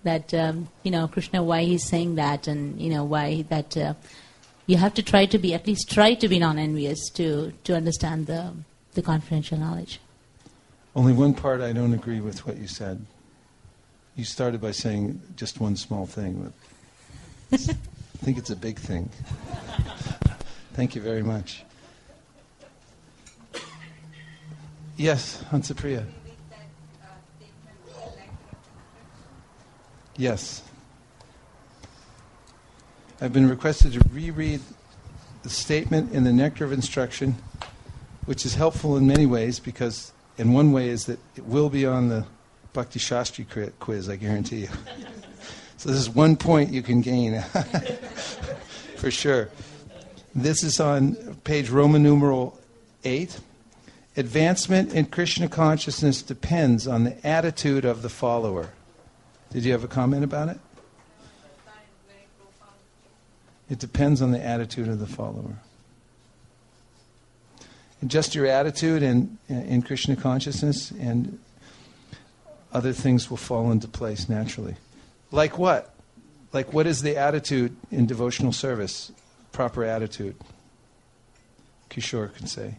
that um, you know Krishna, why he's saying that, and you know why that uh, you have to try to be at least try to be non-envious to to understand the the confidential knowledge. Only one part I don't agree with what you said. You started by saying just one small thing. I think it's a big thing. Thank you very much. Yes, Hansapriya. Yes. I've been requested to reread the statement in the Nectar of Instruction, which is helpful in many ways, because in one way is that it will be on the Bhakti Shastri quiz, I guarantee you. So this is one point you can gain, for sure. This is on page Roman numeral eight. Advancement in Krishna consciousness depends on the attitude of the follower. Did you have a comment about it? It depends on the attitude of the follower. And just your attitude in, in Krishna consciousness, and other things will fall into place naturally. Like what? Like what is the attitude in devotional service? Proper attitude. Kishore can say.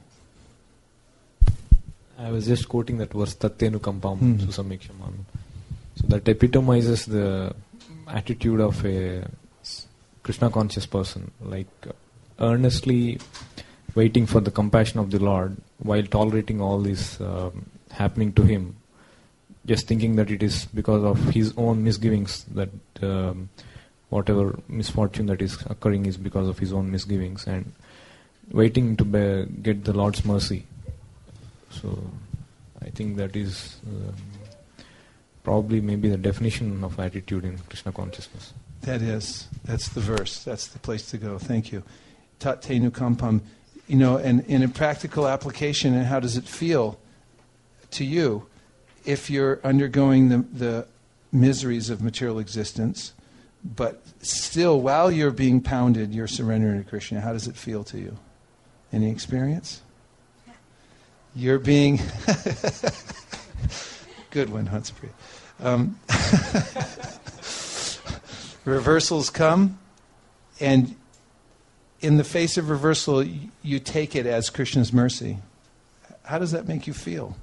I was just quoting that verse, Tattenu Kampam Mm-hmm. Susamiksham. So that epitomizes the attitude of a Krishna conscious person, like uh, earnestly waiting for the compassion of the Lord while tolerating all this um, happening to him, just thinking that it is because of his own misgivings that um, whatever misfortune that is occurring is because of his own misgivings, and waiting to be, get the Lord's mercy. So I think that is um, probably maybe the definition of attitude in Krishna consciousness. That is. That's the verse. That's the place to go. Thank you. Tat tenu kampam. You know, and in a practical application, and how does it feel to you if you're undergoing the, the miseries of material existence, but still, while you're being pounded, you're surrendering to Krishna? How does it feel to you? Any experience? You're being... Good one, Hanspriya. Um, reversals come, and in the face of reversal, you, you take it as Krishna's mercy. How does that make you feel?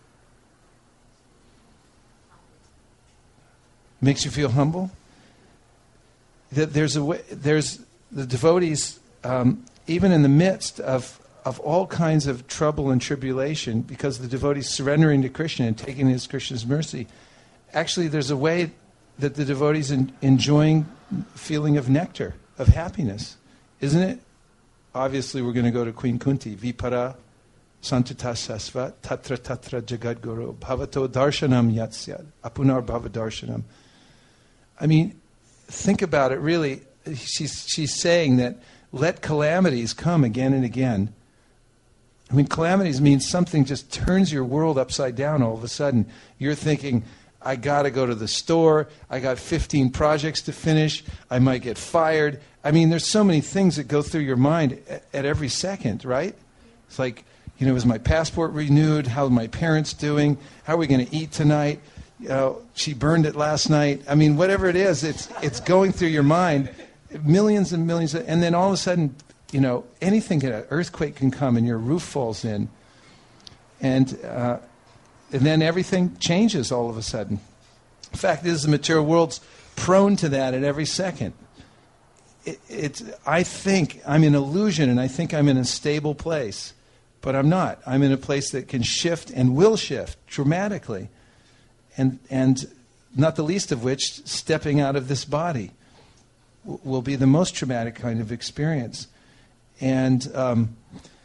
Makes you feel humble? That there's a way, there's the devotees, um, even in the midst of of all kinds of trouble and tribulation, because the devotees surrendering to Krishna and taking his Krishna's mercy, actually there's a way that the devotees in, enjoying feeling of nectar, of happiness. Isn't it? Obviously we're going to go to Queen Kunti. Vipara santata sasva tatra tatra jagadguru bhavato darshanam yatsyad apunar bhavadarshanam. I mean, think about it really. She's, she's saying that let calamities come again and again. I mean, calamities means something just turns your world upside down all of a sudden. You're thinking, I got to go to the store. I got fifteen projects to finish. I might get fired. I mean, there's so many things that go through your mind at, at every second, right? It's like, you know, is my passport renewed? How are my parents doing? How are we going to eat tonight? You know, she burned it last night. I mean, whatever it is, it's it's going through your mind, millions and millions. Of, and then all of a sudden, you know, anything, an earthquake can come and your roof falls in. And uh, and then everything changes all of a sudden. The fact is, the material world's prone to that at every second. It, it's, I think I'm in illusion, and I think I'm in a stable place. But I'm not. I'm in a place that can shift and will shift dramatically. And and not the least of which, stepping out of this body w- will be the most traumatic kind of experience. And um,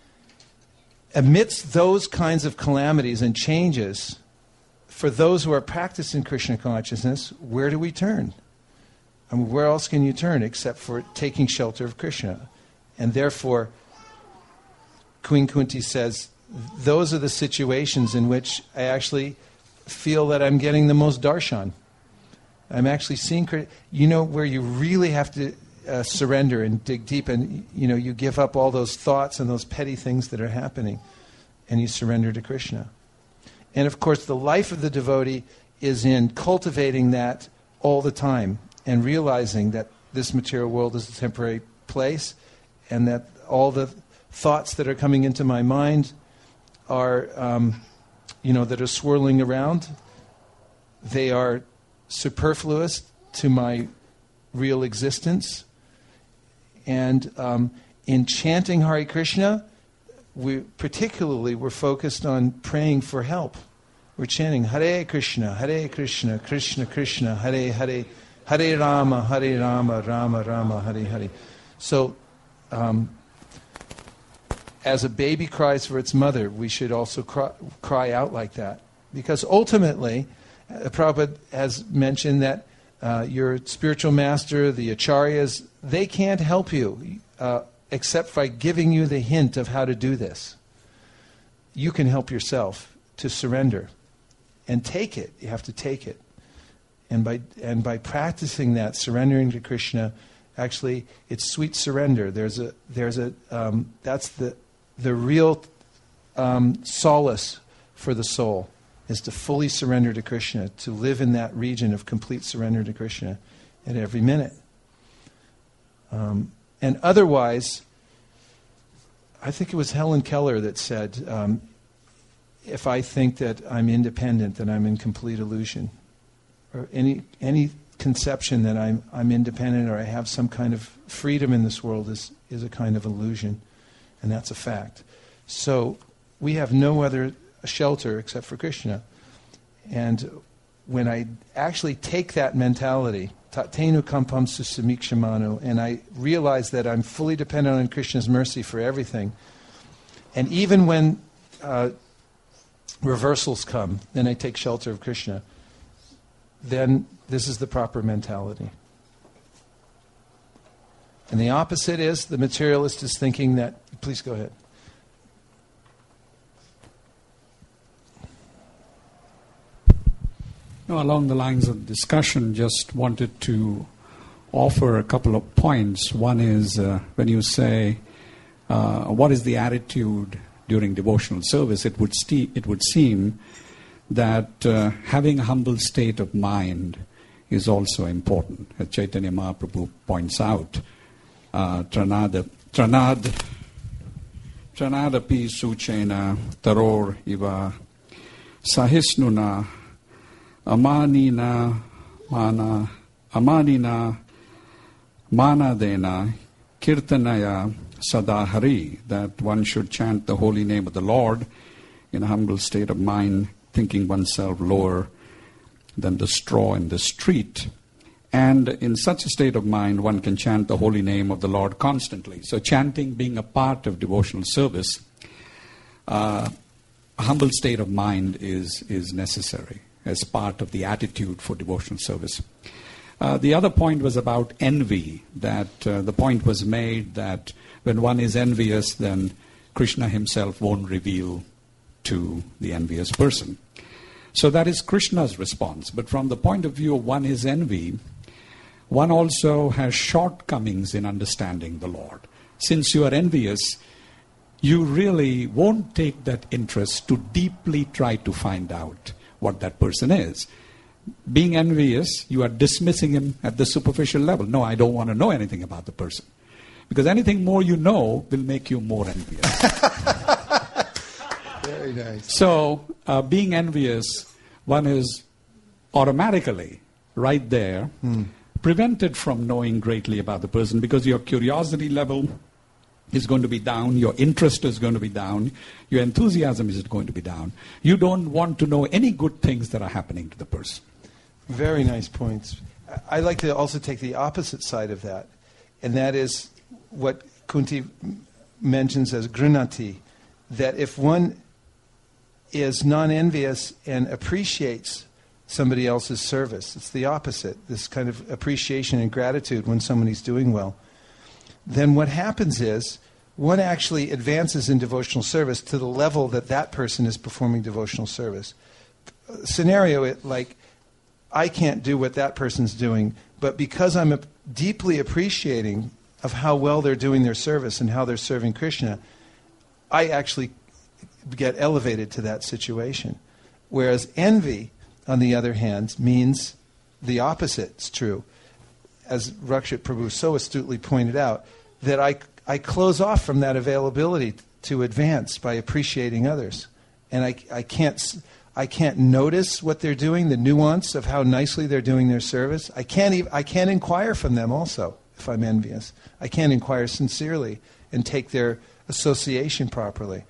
amidst those kinds of calamities and changes, for those who are practicing Krishna consciousness, where do we turn? I mean, where else can you turn except for taking shelter of Krishna? And therefore, Queen Kunti says, those are the situations in which I actually feel that I'm getting the most darshan. I'm actually seeing, you know, where you really have to uh, surrender and dig deep, and, you know, you give up all those thoughts and those petty things that are happening, and you surrender to Krishna. And of course, the life of the devotee is in cultivating that all the time and realizing that this material world is a temporary place and that all the thoughts that are coming into my mind are, um, you know, that are swirling around, they are superfluous to my real existence. And um, in chanting Hare Krishna, we particularly we're focused on praying for help. We're chanting Hare Krishna, Hare Krishna, Krishna Krishna, Hare Hare, Hare Rama, Hare Rama, Rama Rama, Hare Hare. So, um, as a baby cries for its mother, we should also cry, cry out like that. Because ultimately, uh, Prabhupada has mentioned that uh, your spiritual master, the acharyas, they can't help you uh, except by giving you the hint of how to do this. You can help yourself to surrender. And take it. You have to take it. And by and by practicing that, surrendering to Krishna, actually, it's sweet surrender. There's a there's a um, that's the the real um, solace for the soul, is to fully surrender to Krishna, to live in that region of complete surrender to Krishna at every minute. Um, and otherwise, I think it was Helen Keller that said, um, if I think that I'm independent, then I'm in complete illusion. Or any any conception that I'm I'm independent or I have some kind of freedom in this world is, is a kind of illusion. And that's a fact. So we have no other shelter except for Krishna. And when I actually take that mentality, Tatenu kampam susamikshamanu, and I realize that I'm fully dependent on Krishna's mercy for everything, and even when uh, reversals come, then I take shelter of Krishna, then this is the proper mentality. And the opposite is, the materialist is thinking that, please go ahead. No, along the lines of discussion, just wanted to offer a couple of points. One is uh, when you say, uh, what is the attitude during devotional service, it would, st- it would seem that uh, having a humble state of mind is also important. As Chaitanya Mahaprabhu points out, uh, Tranada, Tranad, Tranadapi Suchena Taror Iva Sahisnuna Amanina Mana Amanina Manadena Kirtanaya Sadahari, that one should chant the holy name of the Lord in a humble state of mind, thinking oneself lower than the straw in the street. And in such a state of mind, one can chant the holy name of the Lord constantly. So chanting being a part of devotional service, uh, a humble state of mind is, is necessary as part of the attitude for devotional service. Uh, the other point was about envy, that uh, the point was made that when one is envious, then Krishna himself won't reveal to the envious person. So that is Krishna's response. But from the point of view of one is envy, one also has shortcomings in understanding the Lord. Since you are envious, you really won't take that interest to deeply try to find out what that person is. Being envious, you are dismissing him at the superficial level. No, I don't want to know anything about the person. Because anything more you know will make you more envious. Very nice. So, uh, being envious, one is automatically right there, Hmm. prevented from knowing greatly about the person, because your curiosity level is going to be down, your interest is going to be down, your enthusiasm is going to be down. You don't want to know any good things that are happening to the person. Very nice points. I I like to also take the opposite side of that, and that is what Kunti mentions as grunati, that if one is non-envious and appreciates somebody else's service, it's the opposite, this kind of appreciation and gratitude when somebody's doing well, then what happens is one actually advances in devotional service to the level that that person is performing devotional service. Scenario, it like, I can't do what that person's doing, but because I'm a, deeply appreciating of how well they're doing their service and how they're serving Krishna, I actually get elevated to that situation. Whereas envy, on the other hand, means the opposite is true. As Rakshit Prabhu so astutely pointed out, that I, I close off from that availability to advance by appreciating others. And I, I can't I can't notice what they're doing, the nuance of how nicely they're doing their service. I can't even, I can't inquire from them also if I'm envious. I can't inquire sincerely and take their association properly.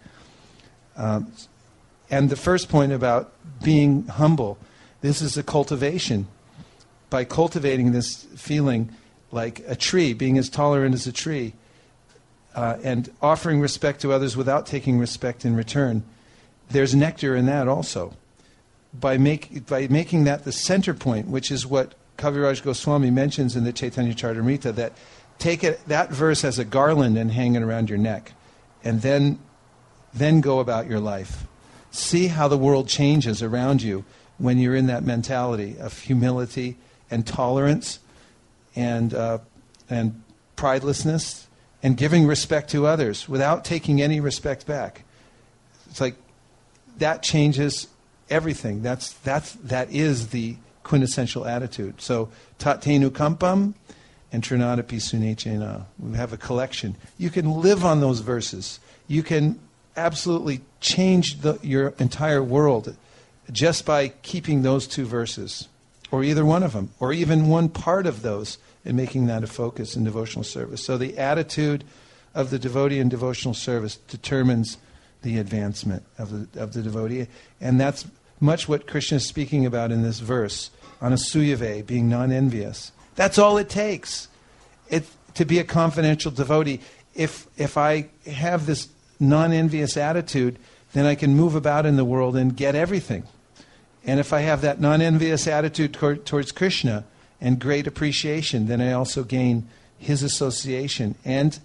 Um, and the first point about being humble, this is a cultivation. By cultivating this feeling like a tree, being as tolerant as a tree, uh, and offering respect to others without taking respect in return, there's nectar in that also. By, make, by making that the center point, which is what Kaviraj Goswami mentions in the Chaitanya Charitamrita, that take it, that verse as a garland and hang it around your neck, and then, then go about your life. See how the world changes around you when you're in that mentality of humility and tolerance and uh, and pridelessness and giving respect to others without taking any respect back. It's like that changes everything. That's that's that is the quintessential attitude. So Tatenu Kampam and Trinadapi Sunechena. We have a collection. You can live on those verses. You can absolutely change the, your entire world just by keeping those two verses, or either one of them, or even one part of those, and making that a focus in devotional service. So the attitude of the devotee in devotional service determines the advancement of the of the devotee. And that's much what Krishna is speaking about in this verse, anasuyave, being non-envious. That's all it takes it, to be a confidential devotee. If if I have this non-envious attitude, then I can move about in the world and get everything. And if I have that non-envious attitude toward, towards Krishna and great appreciation, then I also gain his association. And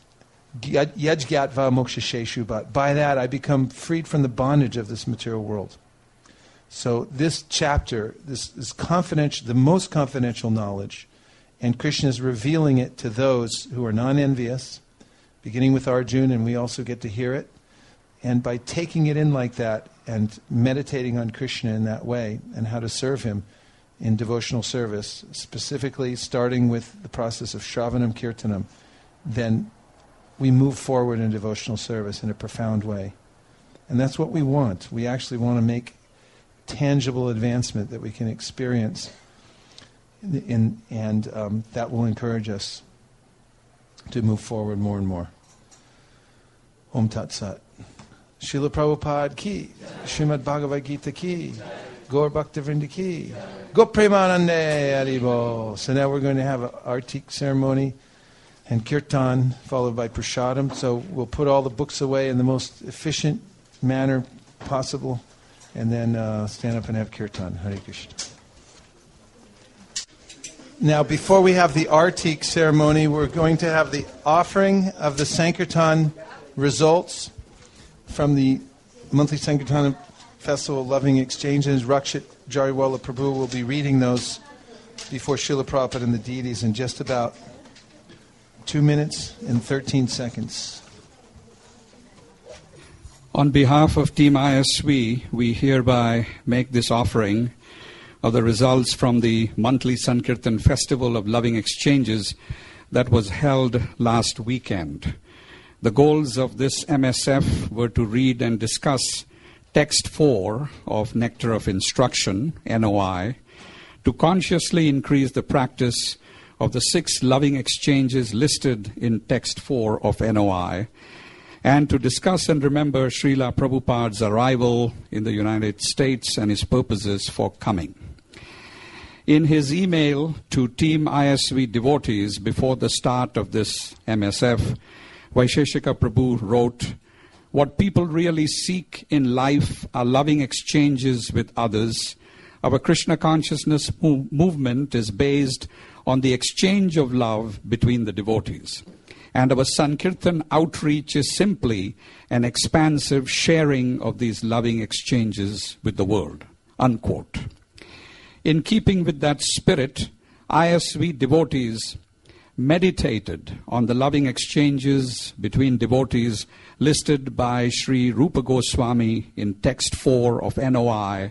yajgyatva mokshasheshubat. By that, I become freed from the bondage of this material world. So this chapter, this is confidential, the most confidential knowledge, and Krishna is revealing it to those who are non-envious, beginning with Arjuna, and we also get to hear it. And by taking it in like that and meditating on Krishna in that way and how to serve him in devotional service, specifically starting with the process of Shravanam Kirtanam, then we move forward in devotional service in a profound way. And that's what we want. We actually want to make tangible advancement that we can experience, in, and um, that will encourage us to move forward more and more. Om Tat Sat. Srila Prabhupada ki, Srimad Bhagavad Gita ki, Gaur Bhaktivinoda ki, Go Premanande Haribo. So now we're going to have an Artik ceremony and Kirtan, followed by Prasadam. So we'll put all the books away in the most efficient manner possible, and then uh, stand up and have Kirtan. Hare Krishna. Now, before we have the Artik ceremony, we're going to have the offering of the Sankirtan results from the monthly Sankirtan Festival of Loving Exchanges. Rakshit Jariwala Prabhu will be reading those before Srila Prabhupada and the deities in just about two minutes and thirteen seconds. On behalf of Team I S V, we hereby make this offering of the results from the monthly Sankirtan Festival of Loving Exchanges that was held last weekend. The goals of this M S F were to read and discuss Text four of Nectar of Instruction, N O I, to consciously increase the practice of the six loving exchanges listed in Text four of N O I, and to discuss and remember Srila Prabhupada's arrival in the United States and his purposes for coming. In his email to Team I S V devotees before the start of this M S F, Vaisheshika Prabhu wrote, "What people really seek in life are loving exchanges with others. Our Krishna consciousness move- movement is based on the exchange of love between the devotees. And our Sankirtan outreach is simply an expansive sharing of these loving exchanges with the world." Unquote. In keeping with that spirit, I S V devotees meditated on the loving exchanges between devotees listed by Sri Rupa Goswami in Text four of N O I,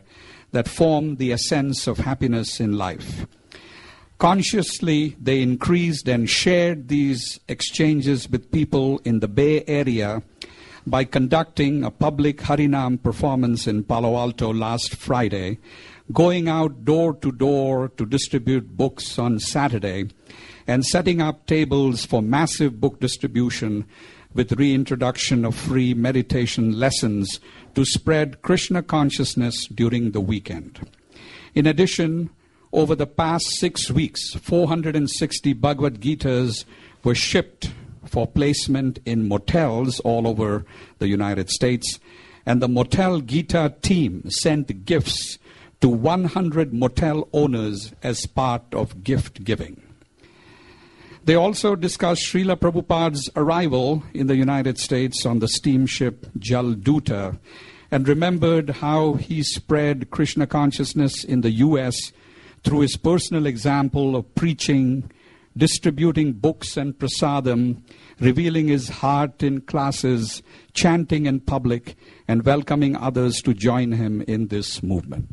that form the essence of happiness in life. Consciously, they increased and shared these exchanges with people in the Bay Area by conducting a public Harinam performance in Palo Alto last Friday, going out door to door to distribute books on Saturday, and setting up tables for massive book distribution with reintroduction of free meditation lessons to spread Krishna consciousness during the weekend. In addition, over the past six weeks, four hundred sixty Bhagavad Gitas were shipped for placement in motels all over the United States, and the Motel Gita team sent gifts to one hundred motel owners as part of gift giving. They also discussed Srila Prabhupada's arrival in the United States on the steamship Jal Duta and remembered how he spread Krishna consciousness in the U S through his personal example of preaching, distributing books and prasadam, revealing his heart in classes, chanting in public, and welcoming others to join him in this movement.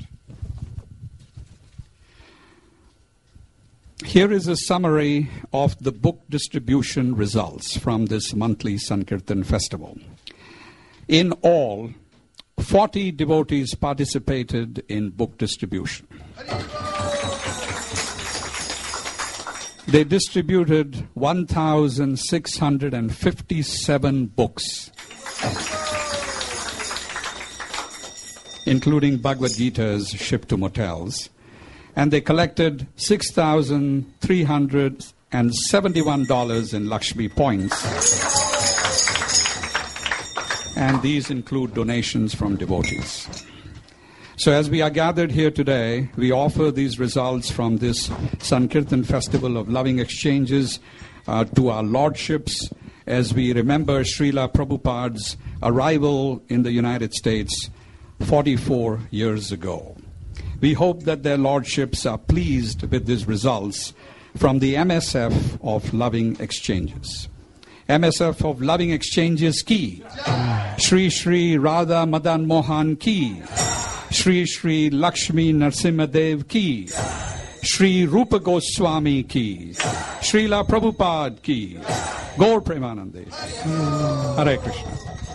Here is a summary of the book distribution results from this monthly Sankirtan festival. In all, forty devotees participated in book distribution. They distributed one thousand six hundred fifty-seven books, including Bhagavad Gitas shipped to motels. And they collected six thousand three hundred seventy-one dollars in Lakshmi points. And these include donations from devotees. So as we are gathered here today, we offer these results from this Sankirtan Festival of Loving Exchanges uh, to our lordships as we remember Srila Prabhupada's arrival in the United States forty-four years ago. We hope that their lordships are pleased with these results from the M S F of Loving Exchanges. M S F of Loving Exchanges ki, Shri Shri Radha Madan Mohan ki, Shri Shri Lakshmi Narsimhadev ki, Shri Rupa Goswami ki, Srila Prabhupada ki, Gaur Premanande. Hare Krishna.